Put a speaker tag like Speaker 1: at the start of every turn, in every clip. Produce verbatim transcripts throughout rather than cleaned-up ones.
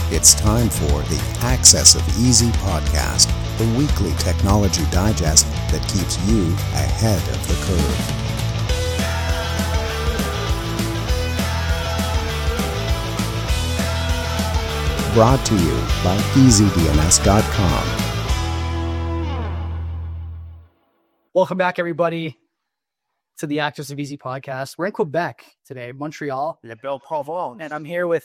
Speaker 1: It's time for the Access of Easy podcast, the weekly technology digest that keeps you ahead of the curve. Brought to you by easy D N S dot com.
Speaker 2: Welcome back, everybody, to the Access of Easy podcast. We're in Quebec today, Montreal.
Speaker 3: Le Bel Provence.
Speaker 2: And I'm here with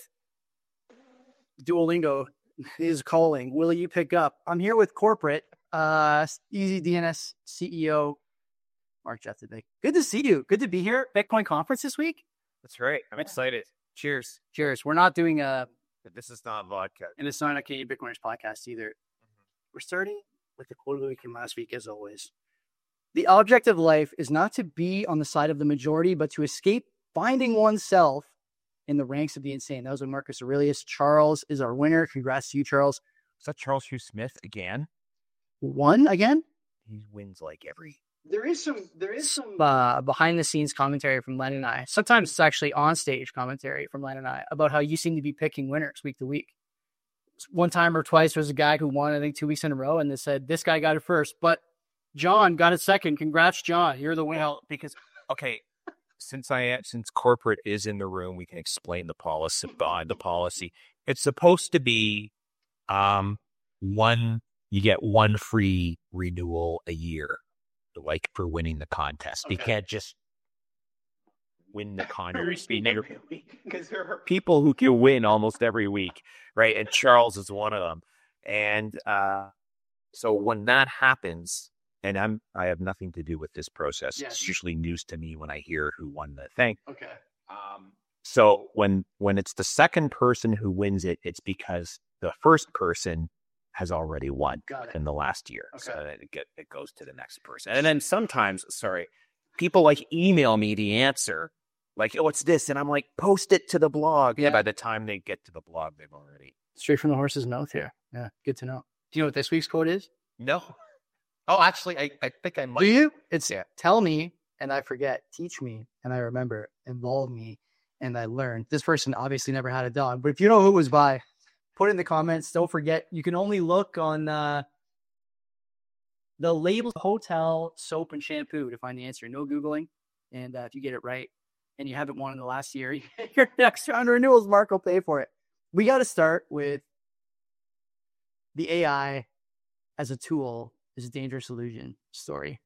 Speaker 2: Duolingo is calling. Will you pick up? I'm here with corporate, uh, Easy D N S C E O, Mark Jethevik. Good to see you. Good to be here. Bitcoin conference this week.
Speaker 3: That's right. I'm excited. Cheers.
Speaker 2: Cheers. We're not doing a,
Speaker 3: This is not vodka.
Speaker 2: and it's not a Canadian Bitcoiners podcast either. Mm-hmm. We're starting with the quote of the week from last week, as always. The object of life is not to be on the side of the majority, but to escape finding oneself in the ranks of the insane. That was with Marcus Aurelius. Charles is our winner. Congrats to you, Charles.
Speaker 3: Is that Charles Hugh Smith again?
Speaker 2: Won again?
Speaker 3: He wins like every...
Speaker 2: There is some there is some uh, behind the scenes commentary from Len and I. Sometimes it's actually on stage commentary from Len and I about how you seem to be picking winners week to week. One time or twice there was a guy who won, I think, two weeks in a row, and they said, this guy got it first, but John got it second. Congrats, John. You're the winner.
Speaker 3: Well, because, okay, since I since corporate is in the room, we can explain the policy behind the policy. It's supposed to be um one, you get one free renewal a year, like for winning the contest. Okay. You can't just win the contest. Because there are people who can win almost every week, right? And Charles is one of them. And uh, so when that happens, and I'm I have nothing to do with this process. Yes. It's usually news to me when I hear who won the thing.
Speaker 2: Okay.
Speaker 3: Um, so when when it's the second person who wins it, it's because the first person has already won in the last year. Okay. So it, get, it goes to the next person. And then sometimes, sorry, people like email me the answer, like, oh, it's this. And I'm like, post it to the blog. Yeah. By the time they get to the blog, they've already.
Speaker 2: Straight from the horse's mouth here. Yeah, good to know. Do you know what this week's quote is?
Speaker 3: No. Oh, actually, I, I think I might.
Speaker 2: Do you? It's yeah. Tell me and I forget. Teach me and I remember. Involve me and I learn. This person obviously never had a dog, but if you know who it was by, put it in the comments. Don't forget, you can only look on uh, the label hotel soap and shampoo to find the answer. No Googling. And uh, if you get it right and you haven't won in the last year, your next round of renewals, Mark will pay for it. We got to start with the A I as a tool is a dangerous illusion story.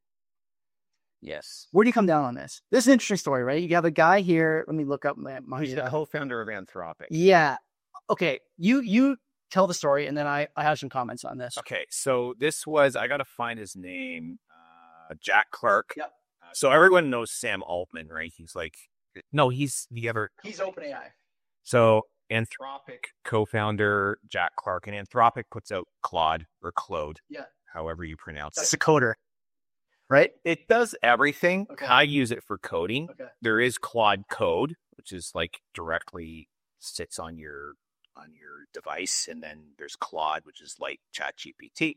Speaker 3: Yes.
Speaker 2: Where do you come down on this? This is an interesting story, right? You have a guy here. Let me look up my. my
Speaker 3: He's the co-founder of Anthropic.
Speaker 2: Yeah. Okay. You you tell the story, and then I, I have some comments on this.
Speaker 3: Okay. So this was, I got to find his name, uh, Jack Clark.
Speaker 2: Yep.
Speaker 3: Uh, so everyone knows Sam Altman, right? He's like, no, he's the other.
Speaker 2: He's OpenAI.
Speaker 3: So Anthropic co-founder Jack Clark, and Anthropic puts out Claude or Claude. Yeah. However you pronounce
Speaker 2: That's
Speaker 3: it.
Speaker 2: It's a coder, right?
Speaker 3: It does everything.
Speaker 2: Okay.
Speaker 3: I use it for coding.
Speaker 2: Okay.
Speaker 3: There is Claude Code, which is like directly sits on your on your device, and then there's Claude, which is like ChatGPT.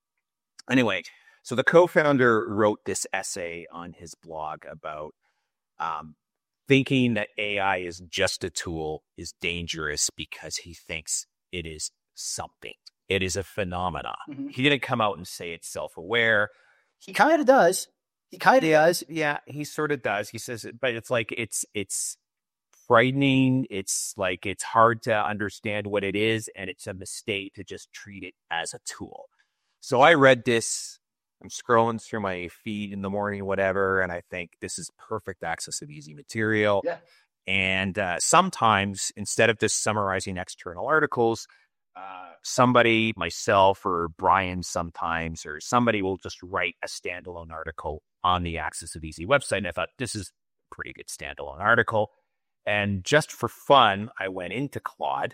Speaker 3: Anyway, so the co-founder wrote this essay on his blog about um, thinking that A I is just a tool is dangerous because he thinks it is something. It is a phenomena. Mm-hmm. He didn't come out and say it's self-aware.
Speaker 2: He kind of does. He kind of
Speaker 3: yeah,
Speaker 2: does.
Speaker 3: Yeah, he sort of does. He says it, but it's like it's it's frightening. It's like it's hard to understand what it is, and it's a mistake to just treat it as a tool. So I read this. I'm scrolling through my feed in the morning, whatever, and I think this is perfect access of easy material.
Speaker 2: Yeah.
Speaker 3: And uh, sometimes instead of just summarizing external articles, Uh, somebody, myself or Brian sometimes, or somebody will just write a standalone article on the Access of Easy website. And I thought, this is a pretty good standalone article. And just for fun, I went into Claude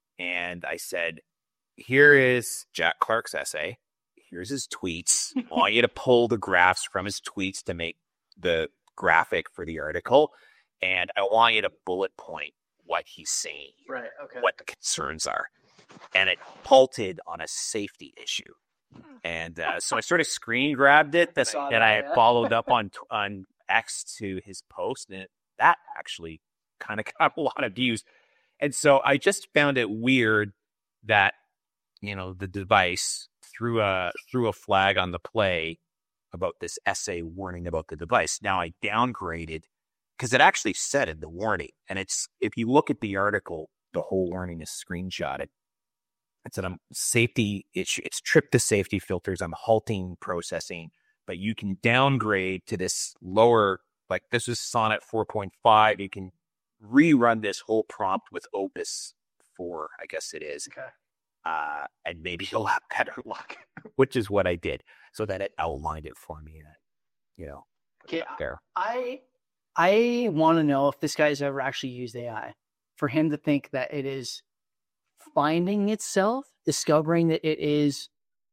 Speaker 3: and I said, here is Jack Clark's essay. Here's his tweets. I want you to pull the graphs from his tweets to make the graphic for the article. And I want you to bullet point what he's saying,
Speaker 2: right? Okay.
Speaker 3: What the concerns are. And it halted on a safety issue. And uh, so I sort of screen grabbed it that's,
Speaker 2: I
Speaker 3: and I
Speaker 2: that, yeah.
Speaker 3: followed up on on X to his post. And it, that actually kind of got a lot of views. And so I just found it weird that, you know, the device threw a threw a flag on the play about this essay warning about the device. Now I downgraded because it actually said in the warning, and it's if you look at the article, the whole warning is screenshotted. It said I'm safety. It's it's tripped the safety filters. I'm halting processing, but you can downgrade to this lower. Like this is Sonnet four point five. You can rerun this whole prompt with Opus four, I guess it is.
Speaker 2: Okay.
Speaker 3: Uh, and maybe you'll have better luck, which is what I did. So that it outlined it for me. And, you know,
Speaker 2: Okay.
Speaker 3: there.
Speaker 2: I I want to know if this guy's ever actually used A I. For him to think that it is finding itself, discovering that it is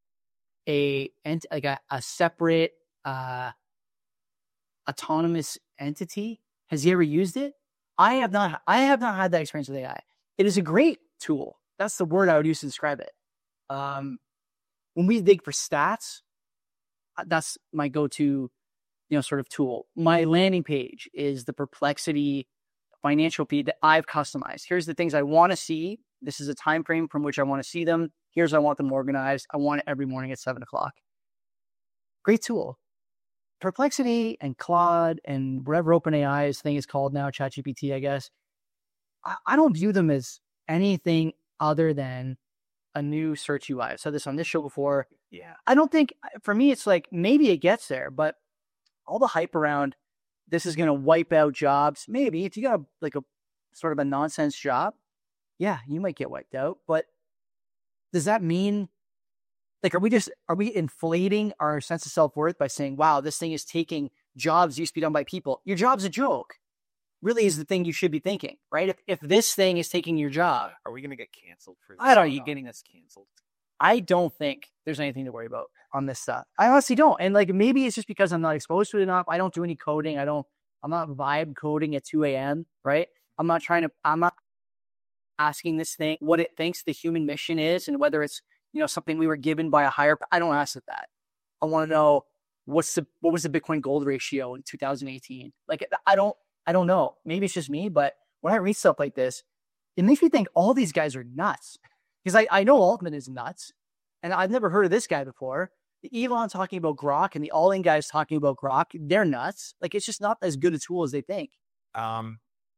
Speaker 2: a ent- like a, a separate uh, autonomous entity. Has he ever used it? I have not. I have not had that experience with A I. It is a great tool. That's the word I would use to describe it. Um, when we dig for stats, that's my go-to, you know, sort of tool. My landing page is the Perplexity financial feed that I've customized. Here's the things I want to see. This is a time frame from which I want to see them. Here's how I want them organized. I want it every morning at seven o'clock. Great tool. Perplexity and Claude and whatever OpenAI's thing is called now, ChatGPT, I guess. I, I don't view them as anything other than a new search U I. I've said this on this show before.
Speaker 3: Yeah.
Speaker 2: I don't think, for me, it's like maybe it gets there, but all the hype around this is going to wipe out jobs. Maybe if you got a, like a sort of a nonsense job, yeah, you might get wiped out. But does that mean, like, are we just, are we inflating our sense of self-worth by saying, wow, this thing is taking jobs used to be done by people? Your job's a joke. Really is the thing you should be thinking, right? If if this thing is taking your job.
Speaker 3: Are we going to get canceled for this?
Speaker 2: I don't
Speaker 3: Are you
Speaker 2: know.
Speaker 3: getting us canceled?
Speaker 2: I don't think there's anything to worry about on this stuff. I honestly don't. And like, maybe it's just because I'm not exposed to it enough. I don't do any coding. I don't, I'm not vibe coding at two a.m., right? I'm not trying to, I'm not asking this thing what it thinks the human mission is and whether it's, you know, something we were given by a higher, I don't ask it that. I want to know what's the, what was the Bitcoin gold ratio in two thousand eighteen? Like, I don't, I don't know. Maybe it's just me, but when I read stuff like this, it makes me think all these guys are nuts. Because I, I know Altman is nuts, and I've never heard of this guy before. The Elon talking about Grok and the All-In guys talking about Grok, they're nuts. Like, it's just not as good a tool as they think.
Speaker 3: Um,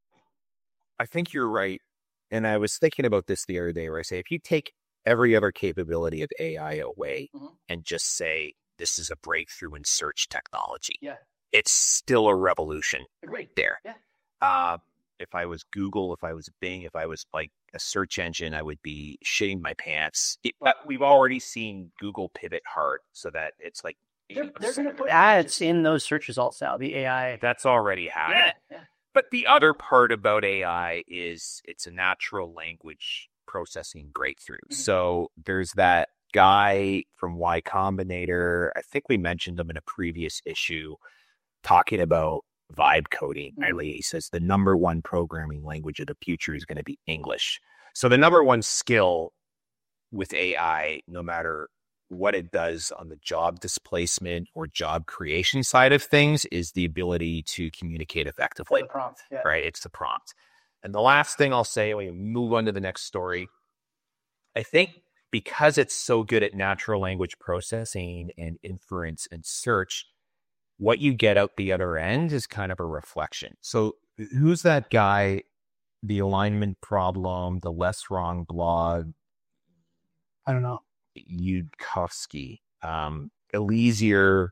Speaker 3: I think you're right. And I was thinking about this the other day where I say, if you take every other capability of A I away
Speaker 2: mm-hmm.
Speaker 3: and just say, this is a breakthrough in search technology,
Speaker 2: yeah,
Speaker 3: it's still a revolution
Speaker 2: right
Speaker 3: there.
Speaker 2: Yeah.
Speaker 3: Uh, if I was Google, if I was Bing, if I was like a search engine, I would be shitting my pants. It, uh, we've already seen Google pivot hard so that it's like
Speaker 2: they're, they're going to put ads in those search results now. The A I
Speaker 3: that's already happened.
Speaker 2: Yeah, yeah.
Speaker 3: But the other part about A I is it's a natural language processing breakthrough. Mm-hmm. So there's that guy from Y Combinator. I think we mentioned him in a previous issue talking about vibe coding. Mm-hmm. Really, he says the number one programming language of the future is going to be English. So the number one skill with A I, no matter what it does on the job displacement or job creation side of things, is the ability to communicate effectively.
Speaker 2: The prompt, yeah.
Speaker 3: Right? It's the prompt. And the last thing I'll say, when we move on to the next story, I think because it's so good at natural language processing and inference and search, what you get out the other end is kind of a reflection. So who's that guy, the alignment problem, the less wrong blog?
Speaker 2: I don't know.
Speaker 3: Yudkowsky, um, Eliezer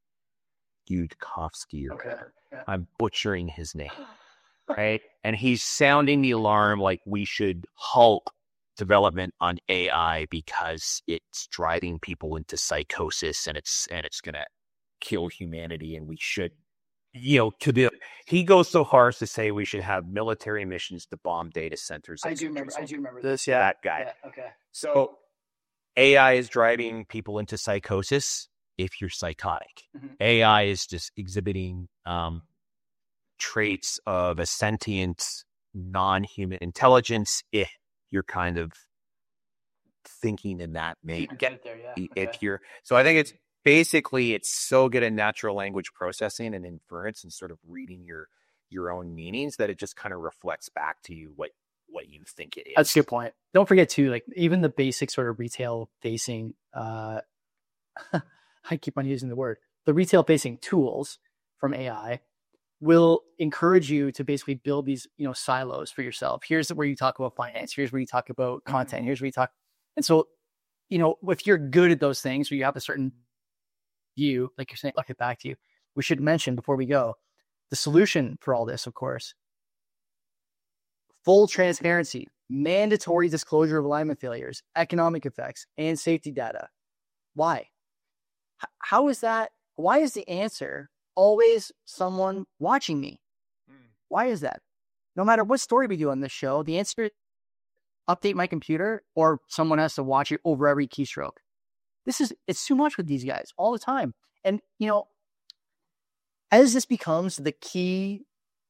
Speaker 3: Yudkowsky. Or
Speaker 2: okay. Yeah.
Speaker 3: I'm butchering his name, right? And he's sounding the alarm like we should halt development on A I because it's driving people into psychosis and it's and it's going to kill humanity, and we should, you know, to the he goes so far as to say we should have military missions to bomb data centers.
Speaker 2: I do remember. I do remember this. Yeah,
Speaker 3: that guy.
Speaker 2: Yeah, okay.
Speaker 3: So A I is driving people into psychosis if you're psychotic. Mm-hmm. A I is just exhibiting um, traits of a sentient, non-human intelligence if you're kind of thinking in that vein.
Speaker 2: Get there, yeah.
Speaker 3: If
Speaker 2: okay.
Speaker 3: you're so, I think it's basically it's so good at natural language processing and inference and sort of reading your your own meanings that it just kind of reflects back to you what what you think it is.
Speaker 2: That's a good point. Don't forget too, like even the basic sort of retail facing, uh, I keep on using the word, the retail facing tools from A I will encourage you to basically build these, you know, silos for yourself. Here's where you talk about finance. Here's where you talk about content. Here's where you talk. And so, you know, if you're good at those things, or you have a certain view, like you're saying, I'll get back to you. We should mention before we go, the solution for all this, of course, full transparency, mandatory disclosure of alignment failures, economic effects, and safety data. Why? H- how is that? Why is the answer always someone watching me? Why is that? No matter what story we do on this show, the answer is update my computer or someone has to watch it over every keystroke. This is, it's too much with these guys all the time. And, you know, as this becomes the key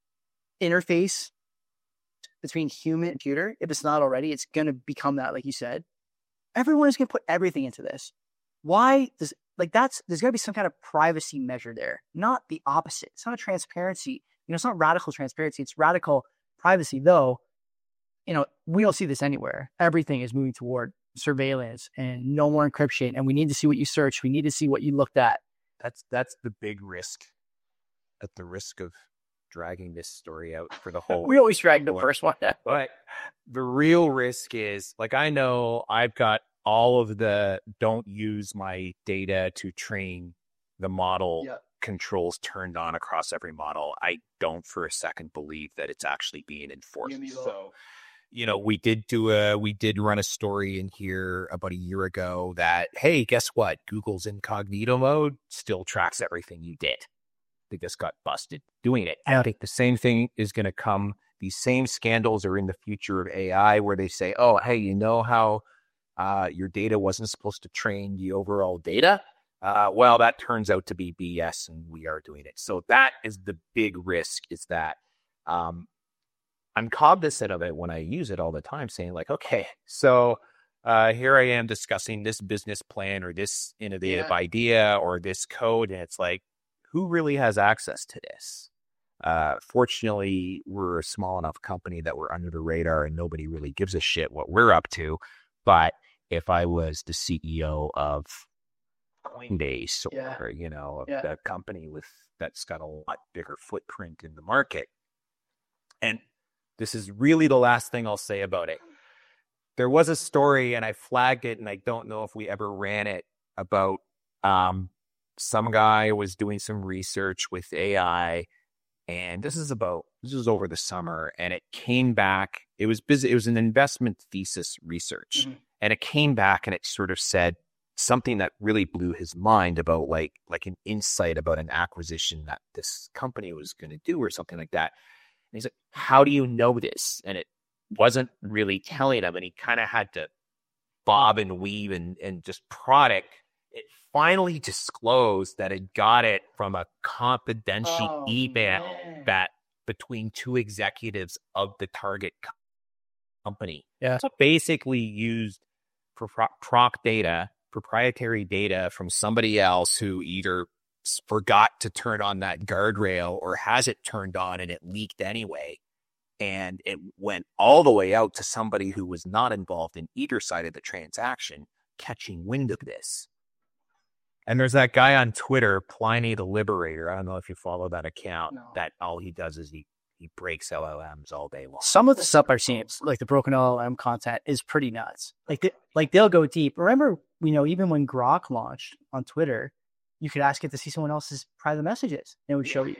Speaker 2: interface between human and computer, if it's not already, it's going to become that, like you said. Everyone is going to put everything into this. Why does, like that's, there's got to be some kind of privacy measure there, not the opposite. It's not a transparency. You know, it's not radical transparency. It's radical privacy, though. You know, we don't see this anywhere. Everything is moving toward surveillance and no more encryption. And we need to see what you searched. We need to see what you looked at.
Speaker 3: That's that's the big risk. At the risk of dragging this story out for the whole.
Speaker 2: We always drag the first one.
Speaker 3: But the real risk is, like, I know I've got all of the don't use my data to train the model
Speaker 2: Yeah.
Speaker 3: controls turned on across every model. I don't for a second believe that it's actually being enforced. So, you know, we did do a, we did run a story in here about a year ago that, hey, guess what? Google's incognito mode still tracks everything you did. They just got busted doing it.
Speaker 2: Yeah.
Speaker 3: I think the same thing is going to come. These same scandals are in the future of A I where they say, oh, hey, you know how uh, your data wasn't supposed to train the overall data? Uh, well, that turns out to be B S and we are doing it. So that is the big risk, is that um, I'm cognizant of it when I use it all the time, saying like, okay, so uh, here I am discussing this business plan or this innovative
Speaker 2: Yeah.
Speaker 3: idea or this code. And it's like, who really has access to this? Uh, fortunately, we're a small enough company that we're under the radar and nobody really gives a shit what we're up to. But if I was the C E O of Coinbase or,
Speaker 2: Yeah.
Speaker 3: you know,
Speaker 2: Yeah.
Speaker 3: a company with that's got a lot bigger footprint in the market. And this is really the last thing I'll say about it. There was a story and I flagged it and I don't know if we ever ran it about um, some guy was doing some research with A I, and this is about, this was over the summer, and it came back, it was busy, it was an investment thesis research,
Speaker 2: Mm-hmm.
Speaker 3: and it came back and it sort of said something that really blew his mind about like, like an insight about an acquisition that this company was going to do or something like that. And he's like, how do you know this? And it wasn't really telling him, and he kind of had to bob and weave and, and just prod it. It finally disclosed that it got it from a confidential
Speaker 2: Oh,
Speaker 3: email
Speaker 2: man.
Speaker 3: that between two executives of the target co- company.
Speaker 2: Yeah.
Speaker 3: So basically used pro- proc data, proprietary data from somebody else who either s- forgot to turn on that guardrail or has it turned on and it leaked anyway. And it went all the way out to somebody who was not involved in either side of the transaction catching wind of this. And there's that guy on Twitter, Pliny the Liberator. I don't know if you follow that account.
Speaker 2: No.
Speaker 3: That all he does is he, he breaks L L Ms all day long.
Speaker 2: Some of the stuff I've seen, like the broken L L M content, is pretty nuts. Like, they, like they'll go deep. Remember, you know, even when Grok launched on Twitter, you could ask it to see someone else's private messages, and it would show you.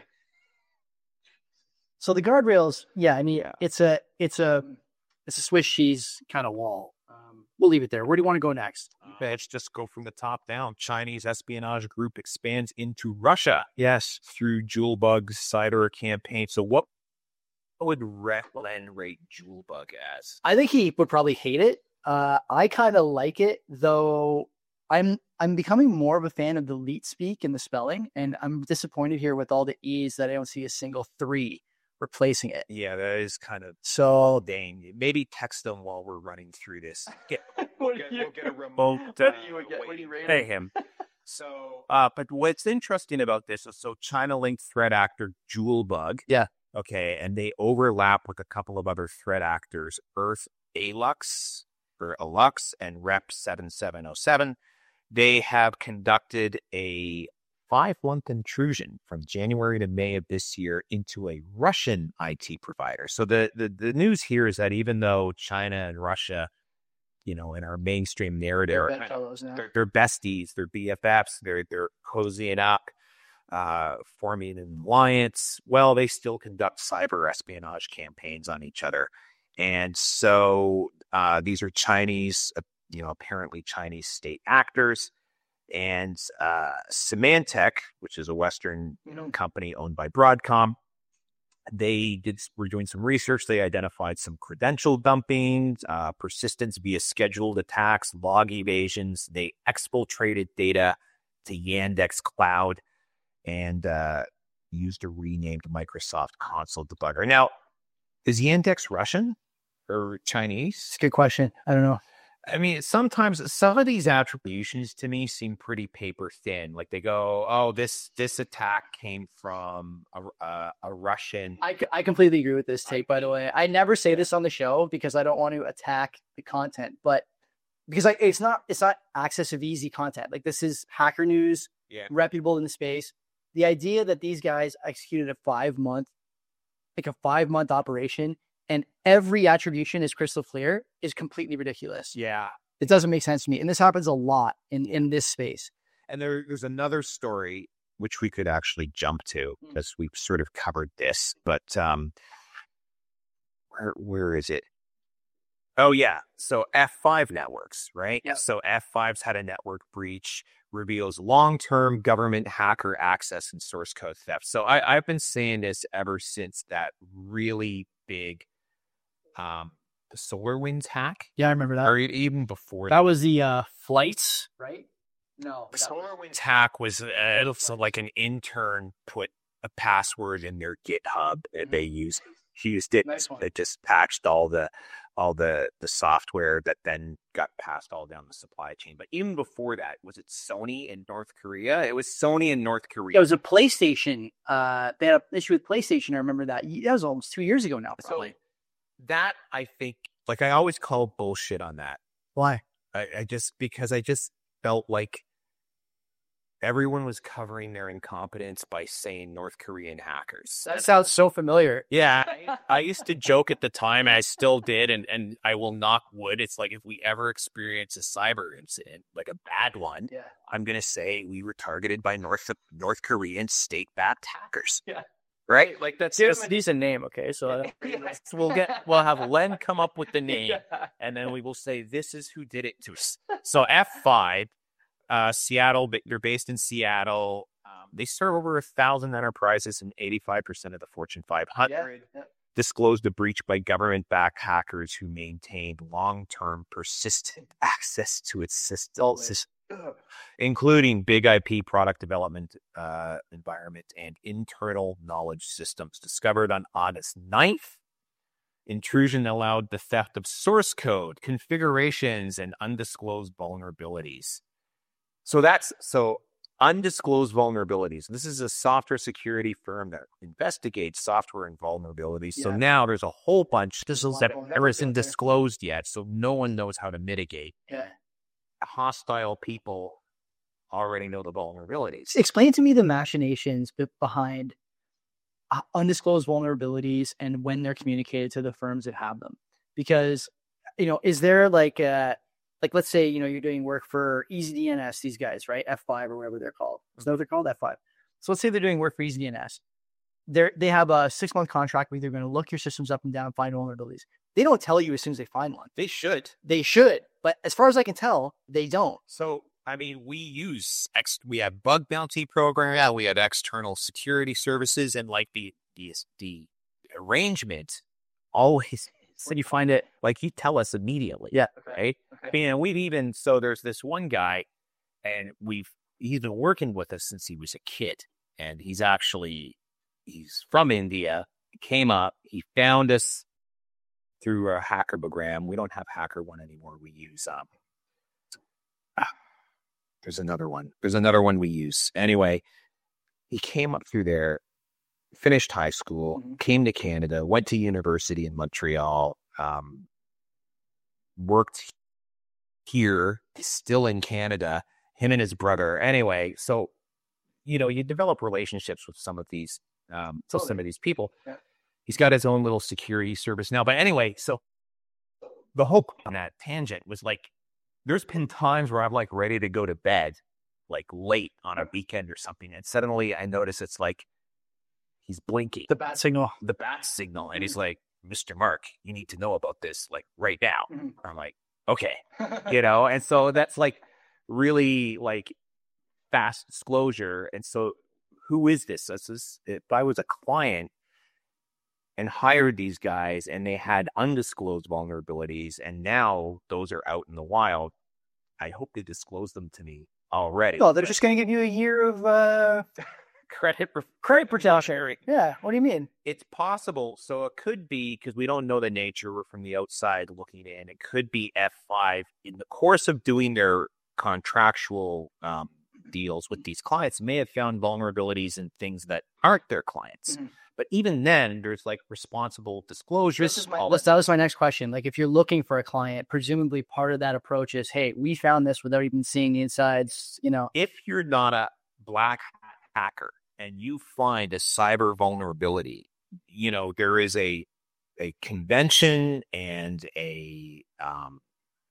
Speaker 2: So the guardrails, yeah, I mean,
Speaker 3: Yeah.
Speaker 2: it's a, it's a, it's a Swiss cheese kind of wall. Um, we'll leave it there. Where do you want to go next?
Speaker 3: Let's just go from the top down. Chinese espionage group expands into Russia. Yes, through Julebug's Cider campaign. So what would Len rate Julebug as?
Speaker 2: I think he would probably hate it. Uh, I kind of like it, though. I'm I'm becoming more of a fan of the leet speak and the spelling, and I'm disappointed here with all the e's that I don't see a single three replacing it.
Speaker 3: Yeah, that is kind of
Speaker 2: So
Speaker 3: dang. Maybe text them while we're running through this. Get,
Speaker 2: What
Speaker 3: we'll,
Speaker 2: do
Speaker 3: get,
Speaker 2: you-
Speaker 3: we'll get a remote.
Speaker 2: what do
Speaker 3: uh,
Speaker 2: you get- what do you rate
Speaker 3: Pay
Speaker 2: it?
Speaker 3: him. So, uh, but what's interesting about this is so China-linked threat actor Julebug
Speaker 2: Yeah.
Speaker 3: Okay, and they overlap with a couple of other threat actors, Earth Alux or Alux and Rep seven seven zero seven. They have conducted a five-month intrusion from January to May of this year into a Russian I T provider. So the, the, the news here is that even though China and Russia, you know, in our mainstream narrative,
Speaker 2: They're bedfellows now.
Speaker 3: they're, they're besties, they're B F Fs, they're, they're cozying up, uh, forming an alliance. Well, they still conduct cyber espionage campaigns on each other. And so uh, these are Chinese, uh, you know, apparently Chinese state actors. And uh, Symantec, which is a Western you know, company owned by Broadcom, they did were doing some research. They identified some credential dumping, uh, persistence via scheduled attacks, log evasions. They exfiltrated data to Yandex Cloud and uh, used a renamed Microsoft Console debugger. Now, is Yandex Russian or Chinese?
Speaker 2: It's a good question. I don't know.
Speaker 3: I mean, sometimes some of these attributions to me seem pretty paper thin. Like they go, "Oh, this this attack came from a a, a Russian."
Speaker 2: I, I completely agree with this take. By the way, I never say this on the show because I don't want to attack the content, but because like it's not it's not access of easy content. Like this is Hacker News,
Speaker 3: yeah.
Speaker 2: reputable in the space. The idea that these guys executed a five month, like a five month operation. And every attribution is crystal clear is completely ridiculous.
Speaker 3: Yeah.
Speaker 2: It doesn't make sense to me. And this happens a lot in, in this space.
Speaker 3: And there, there's another story which we could actually jump to because we've sort of covered this. But um, where where is it? Oh, yeah. So F five Networks, right?
Speaker 2: Yep.
Speaker 3: So F five's had a network breach, reveals long-term government hacker access and source code theft. So I, I've been saying this ever since that really big Um, the SolarWinds hack.
Speaker 2: Yeah, I remember that.
Speaker 3: Or even before
Speaker 2: that. That was the uh, flights, right? No.
Speaker 3: The SolarWinds hack was uh, so like an intern put a password in their GitHub that mm-hmm. they used. He used it.
Speaker 2: Nice one.
Speaker 3: It just patched all the all the the software that then got passed all down the supply chain. But even before that, was it Sony in North Korea? It was Sony in North Korea.
Speaker 2: It was a PlayStation. Uh, they had an issue with PlayStation. I remember that. That was almost two years ago now. Probably.
Speaker 3: So, that I think, like I always call bullshit on that.
Speaker 2: Why?
Speaker 3: I, I just, because I just felt like everyone was covering their incompetence by saying North Korean hackers.
Speaker 2: That sounds so familiar.
Speaker 3: Yeah. I, I used to joke at the time, and I still did, and, and I will knock wood. It's like if we ever experience a cyber incident, like a bad one,
Speaker 2: yeah.
Speaker 3: I'm going to say we were targeted by North North Korean state-backed hackers.
Speaker 2: Yeah.
Speaker 3: Right? Like that's
Speaker 2: just a decent name, okay? So
Speaker 3: yes. we'll get we'll have Len come up with the name, yeah. and then we will say this is who did it to us. So F five, uh, Seattle, they're based in Seattle. Um, they serve over a thousand enterprises and eighty-five percent of the Fortune five hundred. Yeah. Yeah. Disclosed a breach by government-backed hackers who maintained long-term, persistent access to its systems, including big I P product development uh, environment and internal knowledge systems. Discovered on August ninth, intrusion allowed the theft of source code, configurations, and undisclosed vulnerabilities. So that's so undisclosed vulnerabilities. This is a software security firm that investigates software and vulnerabilities. Yeah. So now there's a whole bunch that never isn't disclosed yet, so no one knows how to mitigate.
Speaker 2: Yeah.
Speaker 3: Hostile people already know the vulnerabilities.
Speaker 2: Explain to me the machinations behind undisclosed vulnerabilities and when they're communicated to the firms that have them. Because, you know, is there like a, like, let's say, you know, you're doing work for EasyDNS, these guys, right? F five or whatever they're called. Is that what they're called? F five. So let's say they're doing work for EasyDNS. They're, they have a six month contract where they're going to look your systems up and down and find vulnerabilities. They don't tell you as soon as they find one.
Speaker 3: They should.
Speaker 2: They should. But as far as I can tell, they don't.
Speaker 3: So, I mean, we use, ex- we have bug bounty program. Yeah, we had external security services and like the, the, the arrangement always.
Speaker 2: So you find it,
Speaker 3: like you tell us immediately.
Speaker 2: Yeah.
Speaker 3: Okay. Right. Okay. And we've even, so there's this one guy and we've, he's been working with us since he was a kid. And he's actually, he's from India. He came up, he found us through a HackerBogram. We don't have HackerOne anymore. We use, um, ah, there's another one. There's another one we use. Anyway, he came up through there finished high school,
Speaker 2: Mhm.
Speaker 3: came to Canada, went to university in Montreal, um, worked here, still in Canada, him and his brother. Anyway, so, you know, you develop relationships with some of these, um, so some of these people.
Speaker 2: Yeah.
Speaker 3: He's got his own little security service now. But anyway, so the hope on that tangent was like, there's been times where I'm like ready to go to bed, like late on a weekend or something. And suddenly I notice it's like, he's blinking.
Speaker 2: The bat signal.
Speaker 3: The bat signal. And he's like, Mister Mark, you need to know about this, like right now.
Speaker 2: Mhm.
Speaker 3: I'm like, okay, you know? And so that's like really like fast disclosure. And so who is this? This is, if I was a client and hired these guys and they had undisclosed vulnerabilities and now those are out in the wild, I hope they disclose them to me already.
Speaker 2: No, they're just going to give you a year of uh,
Speaker 3: credit for
Speaker 2: credit protection. Yeah. What do you mean?
Speaker 3: It's possible. So it could be, because we don't know the nature, we're from the outside looking in. It could be F five in the course of doing their contractual um, deals with these clients may have found vulnerabilities in things that aren't their clients.
Speaker 2: Mhm.
Speaker 3: But even then, there's like responsible disclosures.
Speaker 2: This is my,
Speaker 3: all
Speaker 2: that was my next question. Like, if you're looking for a client, presumably part of that approach is, hey, we found this without even seeing the insides, you know.
Speaker 3: If you're not a black hat hacker and you find a cyber vulnerability, you know, there is a a convention and a um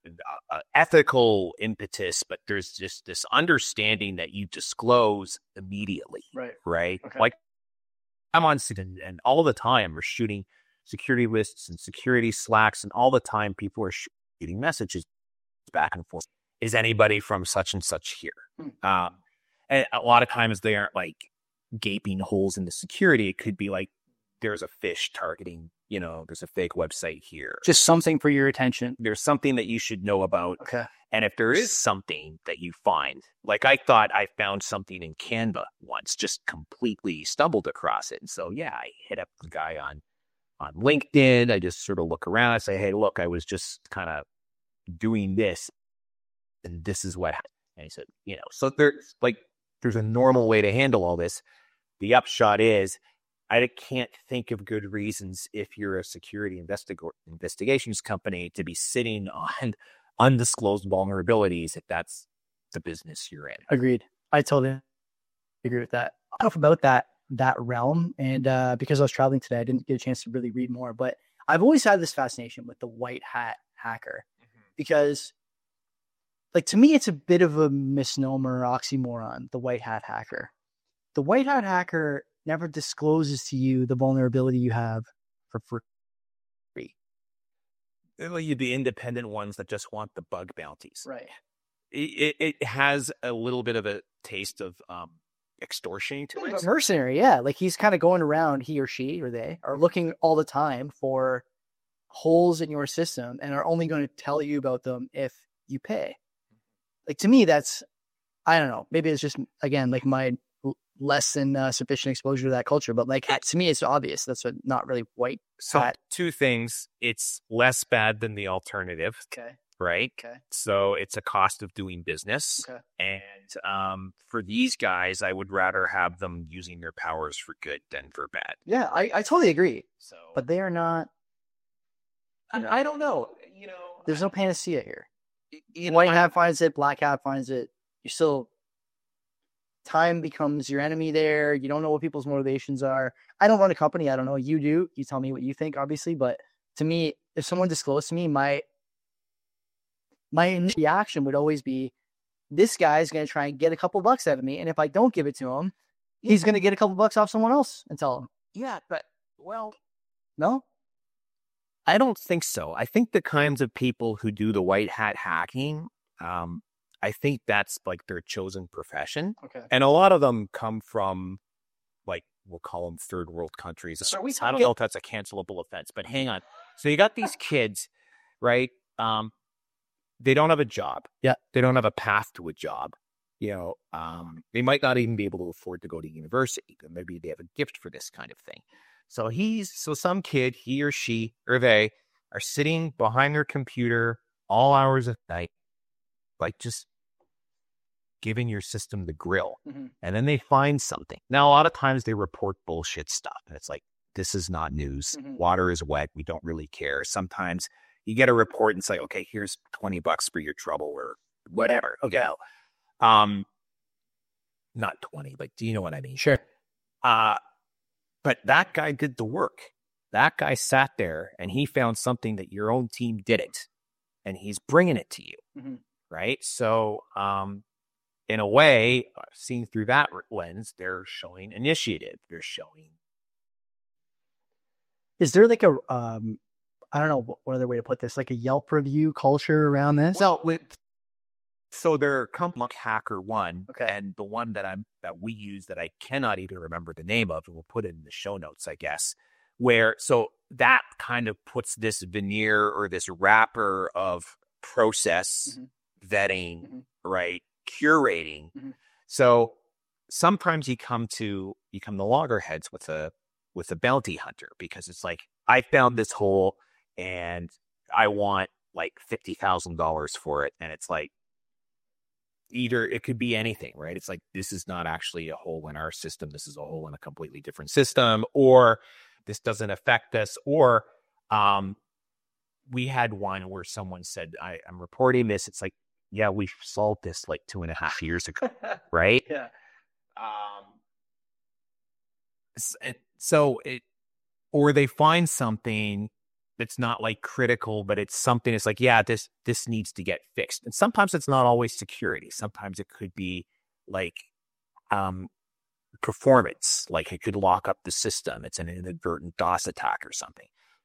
Speaker 3: a, a ethical impetus, but there's just this understanding that you disclose immediately.
Speaker 2: Right.
Speaker 3: Right.
Speaker 2: Okay.
Speaker 3: Like I'm on and, and all the time we're shooting security lists and security slacks, and all the time people are shooting messages back and forth. Is anybody from such and such here?
Speaker 2: Hmm.
Speaker 3: Um, and a lot of times they aren't like gaping holes in the security. It could be like there's a fish targeting, you know, there's a fake website here.
Speaker 2: Just something for your attention.
Speaker 3: There's something that you should know about.
Speaker 2: Okay.
Speaker 3: And if there is something that you find, like I thought I found something in Canva once, just completely stumbled across it. And so, yeah, I hit up the guy on, on LinkedIn. I just sort of look around. I say, hey, look, I was just kind of doing this and this is what happened. And he said, you know, so there's like, there's a normal way to handle all this. The upshot is I can't think of good reasons if you're a security investig- investigations company to be sitting on undisclosed vulnerabilities if that's the business you're in.
Speaker 2: Agreed. I totally agree with that. Enough about that that realm. And uh, because I was traveling today, I didn't get a chance to really read more. But I've always had this fascination with the white hat hacker mm-hmm. because, like, to me, it's a bit of a misnomer, oxymoron, the white hat hacker. The white hat hacker never discloses to you the vulnerability you have for free.
Speaker 3: Well, you the independent ones that just want the bug bounties.
Speaker 2: Right.
Speaker 3: It, it, it has a little bit of a taste of um, extortion to it.
Speaker 2: Mercenary, yeah. Like he's kind of going around, he or she or they are looking all the time for holes in your system and are only going to tell you about them if you pay. Like to me, that's, I don't know, maybe it's just, again, like my less than uh, sufficient exposure to that culture, but like to me it's obvious that's a not really white
Speaker 3: so
Speaker 2: hat.
Speaker 3: Two things, it's less bad than the alternative.
Speaker 2: Okay.
Speaker 3: Right.
Speaker 2: Okay.
Speaker 3: So it's a cost of doing business.
Speaker 2: Okay.
Speaker 3: And um, for these guys, I would rather have them using their powers for good than for bad.
Speaker 2: Yeah, I, I totally agree.
Speaker 3: So,
Speaker 2: but they are not.
Speaker 3: I, I don't know. You know,
Speaker 2: there's no panacea here.
Speaker 3: You know,
Speaker 2: white
Speaker 3: I,
Speaker 2: hat finds it, black hat finds it. You still. Time becomes your enemy there. You don't know what people's motivations are. I don't run a company. I don't know. You do. You tell me what you think, obviously. But to me, if someone disclosed to me, my my reaction would always be, this guy is going to try and get a couple bucks out of me. And if I don't give it to him, he's going to get a couple bucks off someone else and tell him.
Speaker 3: Yeah, but, well,
Speaker 2: no?
Speaker 3: I don't think so. I think the kinds of people who do the white hat hacking, um, I think that's like their chosen profession.
Speaker 2: Okay.
Speaker 3: And a lot of them come from, like, we'll call them third world countries.
Speaker 2: So we
Speaker 3: I don't know if that's a cancelable offense, but hang on. So you got these kids, right? Um, they don't have a job.
Speaker 2: Yeah.
Speaker 3: They don't have a path to a job. You know, um, they might not even be able to afford to go to university. Maybe they have a gift for this kind of thing. So he's, so some kid, he or she or they are sitting behind their computer all hours of night, like just giving your system the grill.
Speaker 2: Mm-hmm.
Speaker 3: And then they find something. Now, a lot of times they report bullshit stuff. And it's like, this is not news.
Speaker 2: Mm-hmm.
Speaker 3: Water is wet. We don't really care. Sometimes you get a report and say, okay, here's twenty bucks for your trouble or whatever. Okay. Um, not twenty, but do you know what I mean?
Speaker 2: Sure.
Speaker 3: Uh, but that guy did the work. That guy sat there and he found something that your own team didn't, and he's bringing it to you.
Speaker 2: Mm-hmm.
Speaker 3: Right. So, um, in a way, seen through that lens, they're showing initiative. They're showing.
Speaker 2: Is there like a, um, I don't know what other way to put this, like a Yelp review culture around this?
Speaker 3: So, with, so their company like HackerOne,
Speaker 2: Okay.
Speaker 3: and the one that I'm that we use that I cannot even remember the name of, and we'll put it in the show notes, I guess. Where so that kind of puts this veneer or this wrapper of process, mm-hmm. vetting, mm-hmm. right, curating. Mm-hmm. So sometimes you come to you come to loggerheads with a with a bounty hunter, because it's like, I found this hole and I want like fifty thousand dollars for it, and it's like, either it could be anything, right? It's like, this is not actually a hole in our system. This is a hole in a completely different system, or this doesn't affect us. Or um, we had one where someone said, I, I'm reporting this. It's like, yeah, we solved this like two and a half years ago, right?
Speaker 2: Yeah.
Speaker 3: Um. So it, or they find something that's not like critical, but it's something that's like, yeah, this, this needs to get fixed. And sometimes it's not always security. Sometimes it could be like, um, performance, like it could lock up the system. It's an inadvertent DOS attack or something.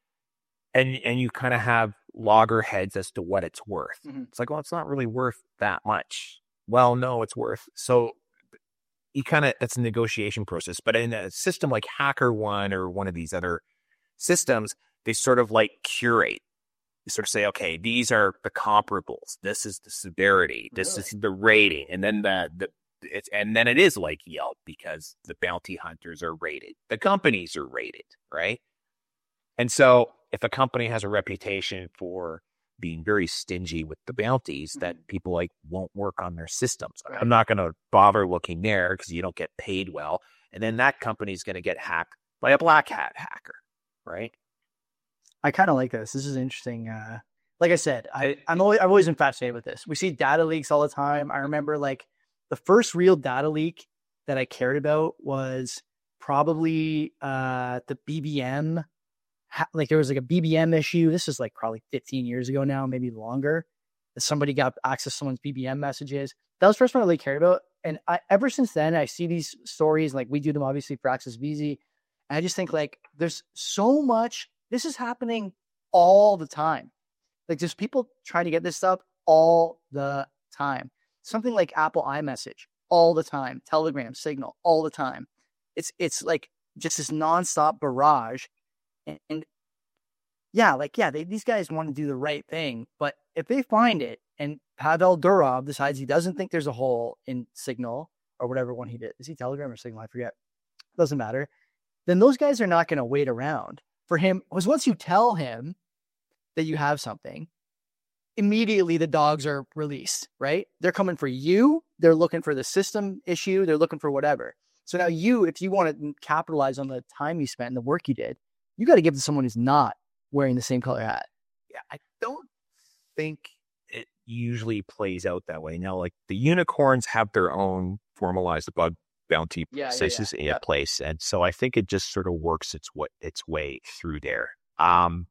Speaker 3: And, and you kind of have loggerheads as to what it's worth. Mm-hmm. It's like, well, it's not really worth that much. Well, no, it's worth. So you kind of, that's a negotiation process. But in a system like HackerOne or one of these other systems, they sort of like curate. They sort of say, okay, these are the comparables. This is the severity. This really? is the rating. And then the, the it's, and then it is like Yelp, because the bounty hunters are rated. The companies are rated, right? And so if a company has a reputation for being very stingy with the bounties, mm-hmm. that people like won't work on their systems. Right. I'm not going to bother looking there because you don't get paid well. And then that company is going to get hacked by a black hat hacker, right?
Speaker 2: I kind of like this. This is interesting. Uh, like I said, I, I'm always, I've always been fascinated with this. We see data leaks all the time. I remember like the first real data leak that I cared about was probably uh, the B B M. Like there was like a B B M issue. This is like probably fifteen years ago now, maybe longer. That somebody got access to someone's B B M messages. That was the first one I really cared about. And I, ever since then, I see these stories, like we do them obviously for Access V Z. And I just think like there's so much. This is happening all the time. Like there's people trying to get this stuff all the time. Something like Apple iMessage all the time, Telegram, Signal all the time. It's it's like just this nonstop barrage. And, and yeah, like, yeah, they, these guys want to do the right thing. But if they find it and Pavel Durov decides he doesn't think there's a hole in Signal or whatever one he did, is he Telegram or Signal? I forget. Doesn't matter. Then those guys are not going to wait around for him. Because once you tell him that you have something, immediately the dogs are released, right? They're coming for you. They're looking for the system issue. They're looking for whatever. So now you, if you want to capitalize on the time you spent and the work you did, you got to give it to someone who's not wearing the same color hat.
Speaker 3: Yeah, I don't think it usually plays out that way. Now, like the unicorns have their own formalized bug bounty
Speaker 2: yeah,
Speaker 3: processes
Speaker 2: yeah, yeah.
Speaker 3: in
Speaker 2: yeah.
Speaker 3: place. And so I think it just sort of works its way, its way through there. Um,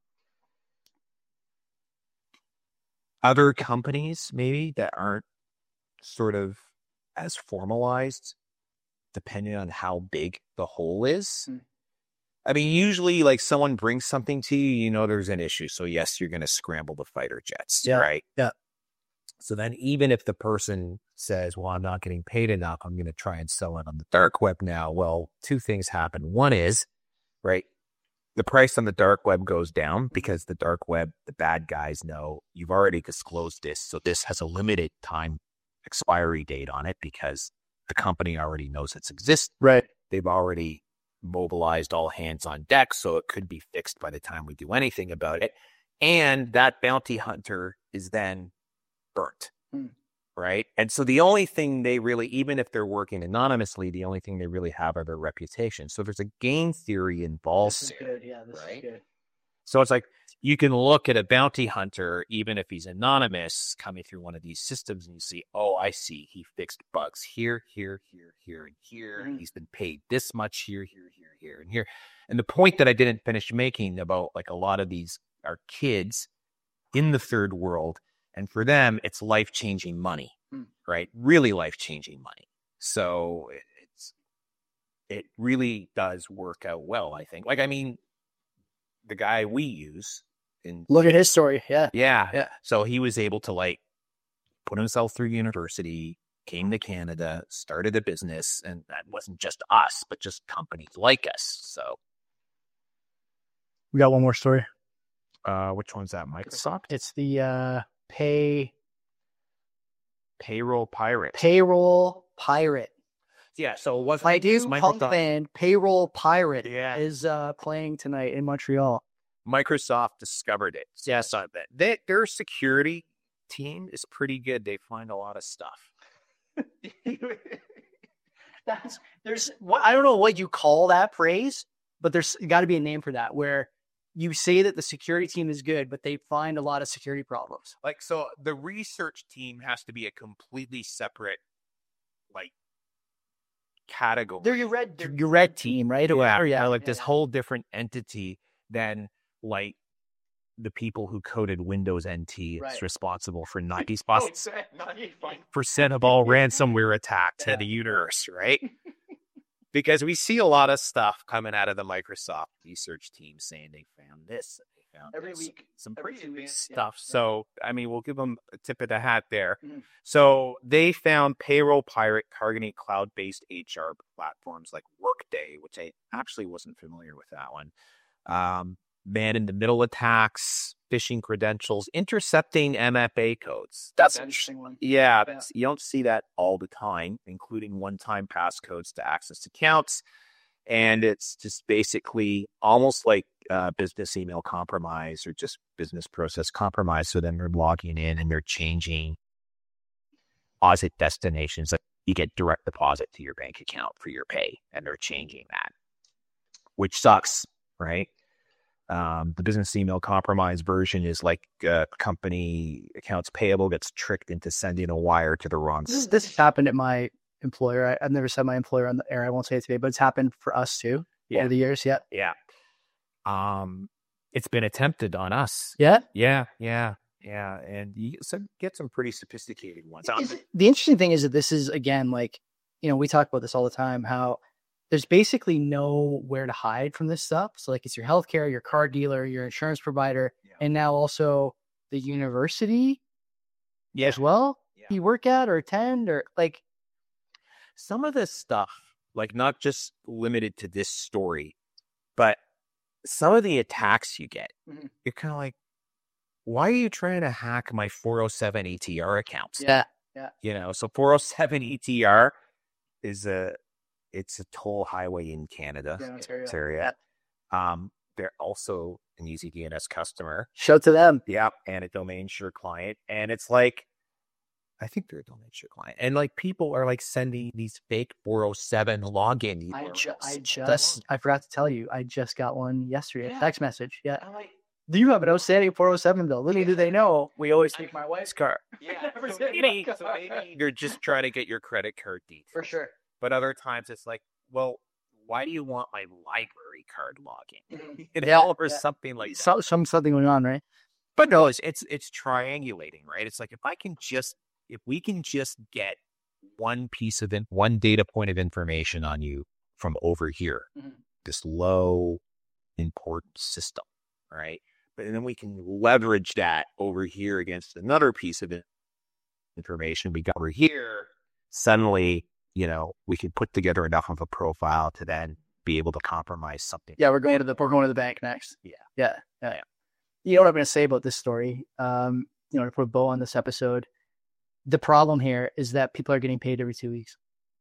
Speaker 3: other companies maybe that aren't sort of as formalized, depending on how big the hole is. Hmm. I mean, usually like someone brings something to you, you know, there's an issue. So yes, you're going to scramble the fighter jets,
Speaker 2: yeah,
Speaker 3: right?
Speaker 2: Yeah.
Speaker 3: So then even if the person says, well, I'm not getting paid enough, I'm going to try and sell it on the dark web now. Well, two things happen. One is, right, the price on the dark web goes down because the dark web, the bad guys know you've already disclosed this. So this has a limited time expiry date on it because the company already knows it's exists.
Speaker 2: Right.
Speaker 3: They've already mobilized all hands on deck, so it could be fixed by the time we do anything about it. And that bounty hunter is then burnt. Hmm. right? And so the only thing they really, even if they're working anonymously, the only thing they really have are their reputation. So there's a game theory involved.
Speaker 2: This is
Speaker 3: there,
Speaker 2: good. Yeah, this
Speaker 3: right?
Speaker 2: is good.
Speaker 3: So it's like you can look at a bounty hunter, even if he's anonymous, coming through one of these systems, and you see, oh, I see, he fixed bugs here, here, here, here, and here.
Speaker 2: Mhm.
Speaker 3: He's been paid this much here, here, here, here, and here. And the point that I didn't finish making about like a lot of these are kids in the third world, and for them, it's life-changing money,
Speaker 2: Mm.
Speaker 3: right? Really life-changing money. So it, it's it really does work out well, I think. Like, I mean, the guy we use in
Speaker 2: Look at his story. Yeah.
Speaker 3: yeah.
Speaker 2: Yeah.
Speaker 3: So he was able to like put himself through university, came to Canada, started a business, and that wasn't just us, but just companies like us. So
Speaker 2: We got one more story.
Speaker 3: uh which one's that? Microsoft?
Speaker 2: It's the uh, pay
Speaker 3: Payroll Pirate.
Speaker 2: payroll pirate.
Speaker 3: Yeah, so it wasn't
Speaker 2: My
Speaker 3: just
Speaker 2: new punk
Speaker 3: Microsoft.
Speaker 2: band, Payroll Pirate,
Speaker 3: Yeah.
Speaker 2: is uh, playing tonight in Montreal.
Speaker 3: Microsoft discovered it. Yeah, so that they, their security team is pretty good. They find a lot of stuff.
Speaker 2: That's there's what I don't know what you call that phrase, but there's got to be a name for that where you say that the security team is good, but they find a lot of security problems.
Speaker 3: Like, so the research team has to be a completely separate, like, category.
Speaker 2: They're your red, they're your red team, right? Or
Speaker 3: yeah,
Speaker 2: whatever,
Speaker 3: yeah,
Speaker 2: yeah,
Speaker 3: like
Speaker 2: yeah,
Speaker 3: this
Speaker 2: yeah.
Speaker 3: whole different entity than like the people who coded Windows N T is
Speaker 2: Right.
Speaker 3: responsible for ninety
Speaker 2: Oh,
Speaker 3: percent of all ransomware attacks in the universe, right? Because we see a lot of stuff coming out of the Microsoft research team saying they found this, they found
Speaker 2: Every
Speaker 3: this,
Speaker 2: week,
Speaker 3: some
Speaker 2: every
Speaker 3: pretty
Speaker 2: two
Speaker 3: good
Speaker 2: weeks, yeah,
Speaker 3: stuff.
Speaker 2: yeah.
Speaker 3: So, I mean, we'll give them a tip of the hat there.
Speaker 2: Mhm.
Speaker 3: So they found Payroll Pirate targeting cloud-based H R platforms like Workday, which I actually wasn't familiar with that one. Um, man-in-the-middle attacks, phishing credentials, intercepting M F A codes.
Speaker 2: That's an interesting one.
Speaker 3: Yeah,
Speaker 2: Yeah.
Speaker 3: that's- you don't see that all the time, including one-time passcodes to access accounts. And it's just basically almost like uh, business email compromise or just business process compromise. So then they're logging in and they're changing deposit destinations. Like you get direct deposit to your bank account for your pay, and they're changing that, which sucks, right? Um, the business email compromise version is like uh, company accounts payable gets tricked into sending a wire to the wrong.
Speaker 2: This, is, this has happened at my employer. I, I've never said my employer on the air. I won't say it today, but it's happened for us too
Speaker 3: Yeah.
Speaker 2: over the years. Yeah.
Speaker 3: Yeah. Um, it's been attempted on us.
Speaker 2: Yeah.
Speaker 3: Yeah, yeah, yeah, and you get some, get some pretty sophisticated ones.
Speaker 2: Is it- the interesting thing is that this is, again, like, you know, we talk about this all the time, how there's basically nowhere to hide from this stuff. So like it's your healthcare, your car dealer, your insurance provider,
Speaker 3: Yeah.
Speaker 2: and now also the university
Speaker 3: Yeah.
Speaker 2: as well
Speaker 3: Yeah.
Speaker 2: you work at or attend, or like,
Speaker 3: Some of this stuff, like not just limited to this story, but some of the attacks you get,
Speaker 2: Mhm.
Speaker 3: you're kind of like, why are you trying to hack my four oh seven E T R accounts?
Speaker 2: yeah,
Speaker 3: You know, so four oh seven E T R is a, it's a toll highway in Canada.
Speaker 2: Yeah, Ontario.
Speaker 3: Ontario. Um, they're also an Easy D N S customer.
Speaker 2: show to them.
Speaker 3: Yeah, and a domain share client. And it's like, I think they're a domain share client. And like people are like sending these fake four oh seven login
Speaker 2: I,
Speaker 3: emails.
Speaker 2: ju- I just, I forgot to tell you, I just got one yesterday,
Speaker 3: Yeah.
Speaker 2: a text message. Yeah.
Speaker 3: I'm like,
Speaker 2: Do you have an outstanding four oh seven bill? Little do they know, we always take my wife's car.
Speaker 3: yeah.
Speaker 2: Never
Speaker 3: So
Speaker 2: said
Speaker 3: maybe,
Speaker 2: my
Speaker 3: so
Speaker 2: car.
Speaker 3: maybe you're just trying to get your credit card details.
Speaker 2: For sure.
Speaker 3: But other times it's like, well, why do you want my library card login?
Speaker 2: Mhm.
Speaker 3: You know,
Speaker 2: Yeah,
Speaker 3: or
Speaker 2: yeah.
Speaker 3: something like that.
Speaker 2: So, some something going on, right?
Speaker 3: But no, it's, it's it's triangulating, right? It's like if I can just if we can just get one piece of in, one data point of information on you from over here,
Speaker 2: Mhm.
Speaker 3: this low important system, right? But then we can leverage that over here against another piece of in- information we got over here. Suddenly, you know, we can put together enough of a profile to then be able to compromise something.
Speaker 2: Yeah, we're going to the we're going to the bank next.
Speaker 3: Yeah.
Speaker 2: Yeah. Yeah. You know what I'm going to say about this story? Um, you know, to put a bow on this episode, the problem here is that people are getting paid every two weeks,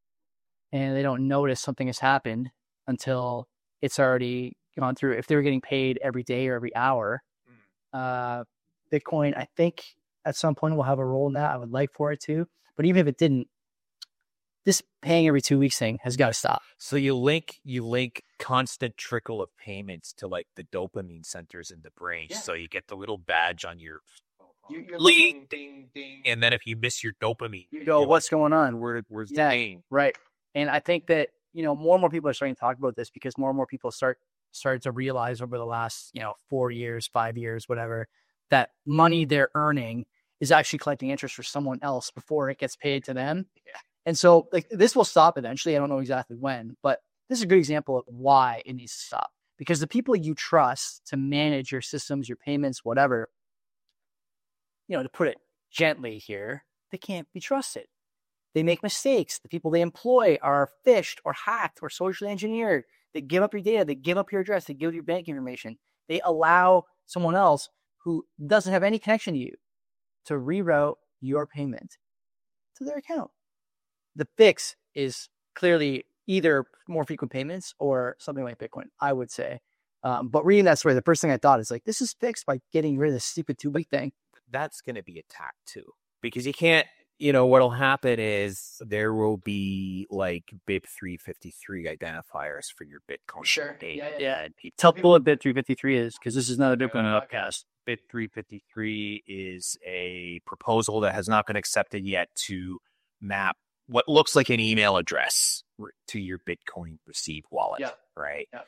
Speaker 2: and they don't notice something has happened until it's already gone through. If they were getting paid every day or every hour, uh, Bitcoin, I think at some point will have a role in that. I would like for it to. But even if it didn't, this paying every two weeks thing has got to stop.
Speaker 3: So you link you link constant trickle of payments to like the dopamine centers in the brain.
Speaker 2: Yeah.
Speaker 3: So you get the little badge on your
Speaker 2: You, you're
Speaker 3: ding, ding, ding, and then if you miss your dopamine,
Speaker 2: you go, what's going on?
Speaker 3: where where's
Speaker 2: Yeah.
Speaker 3: the pain?
Speaker 2: Right. And I think that, you know, more and more people are starting to talk about this because more and more people start started to realize over the last, you know, four years, five years, whatever, that money they're earning is actually collecting interest for someone else before it gets paid to them.
Speaker 3: Yeah.
Speaker 2: And so like this will stop eventually. I don't know exactly when, but this is a good example of why it needs to stop. Because the people you trust to manage your systems, your payments, whatever, you know, to put it gently here, they can't be trusted. They make mistakes. The people they employ are phished or hacked or socially engineered. They give up your data. They give up your address. They give up your bank information. They allow someone else who doesn't have any connection to you to reroute your payment to their account. The fix is clearly either more frequent payments or something like Bitcoin, I would say. Um, but reading that story, the first thing I thought is like, this is fixed by getting rid of this stupid two-week thing.
Speaker 3: That's going to be attacked too, because you can't. You know what'll happen is there will be like B I P three fifty-three identifiers for your Bitcoin.
Speaker 2: Sure.
Speaker 3: data.
Speaker 2: Yeah, yeah, yeah.
Speaker 3: And people,
Speaker 2: Tell people what B I P three fifty-three is, because this is not a Bitcoin podcast.
Speaker 3: B I P three fifty-three is a proposal that has not been accepted yet to map what looks like an email address to your Bitcoin received wallet.
Speaker 2: Yeah.
Speaker 3: Right.
Speaker 2: Yeah.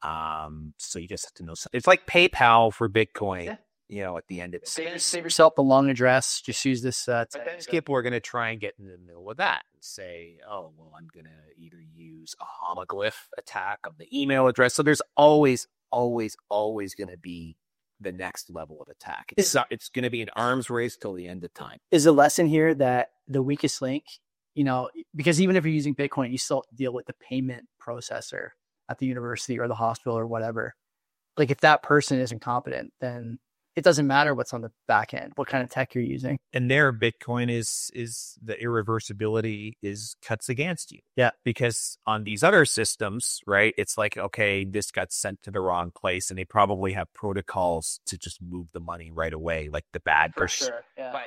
Speaker 3: Um. So you just have to know. It's like PayPal for Bitcoin.
Speaker 2: Yeah.
Speaker 3: You know, at the end of the
Speaker 2: Save, save yourself the long address. Just use this. Uh,
Speaker 3: But then people are going to try and get in the middle of that and say, oh, well, I'm going to either use a homoglyph attack of the email address. So there's always, always, always going to be the next level of attack. It's, it's going to be an arms race till the end of time.
Speaker 2: Is the lesson here that the weakest link, you know, because even if you're using Bitcoin, you still deal with the payment processor at the university or the hospital or whatever. Like if that person isn't competent, then it doesn't matter what's on the back end, what kind of tech you're using.
Speaker 3: And there, Bitcoin is is the irreversibility is cuts against you.
Speaker 2: Yeah.
Speaker 3: Because on these other systems, right, it's like, okay, this got sent to the wrong place, and they probably have protocols to just move the money right away, like the bad person.
Speaker 2: sure. Yeah.
Speaker 3: But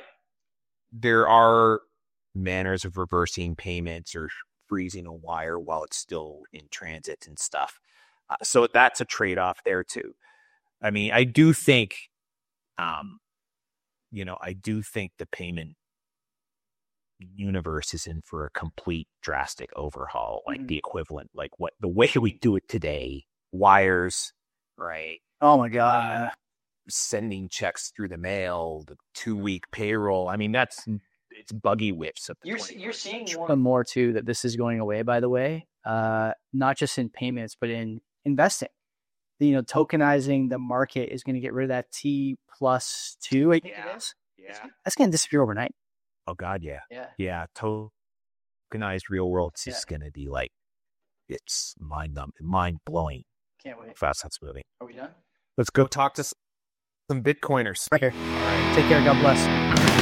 Speaker 3: there are manners of reversing payments or freezing a wire while it's still in transit and stuff. Uh, so that's a trade-off there too. I mean, I do think, um, you know, I do think the payment universe is in for a complete drastic overhaul, like
Speaker 2: Mhm.
Speaker 3: the equivalent, like what the way we do it today, wires, right?
Speaker 2: Oh my God.
Speaker 3: Uh, sending checks through the mail, the two-week payroll. I mean, that's it's buggy whips of the
Speaker 2: You're,
Speaker 3: twenty-first
Speaker 2: you're seeing
Speaker 3: century.
Speaker 2: more and more too that this is going away, by the way, uh, not just in payments, but in investing. You know, tokenizing the market is going to get rid of that T plus two. I think
Speaker 3: Yeah.
Speaker 2: it is.
Speaker 3: Yeah.
Speaker 2: That's going to disappear overnight.
Speaker 3: Oh God, yeah.
Speaker 2: Yeah.
Speaker 3: Yeah. Tokenized real world is just
Speaker 2: Yeah.
Speaker 3: going to be like, it's mind numb, mind blowing
Speaker 2: Can't wait.
Speaker 3: how fast that's moving.
Speaker 2: Are we done?
Speaker 3: Let's go talk to some Bitcoiners.
Speaker 2: Right here. All right. Take care. God bless.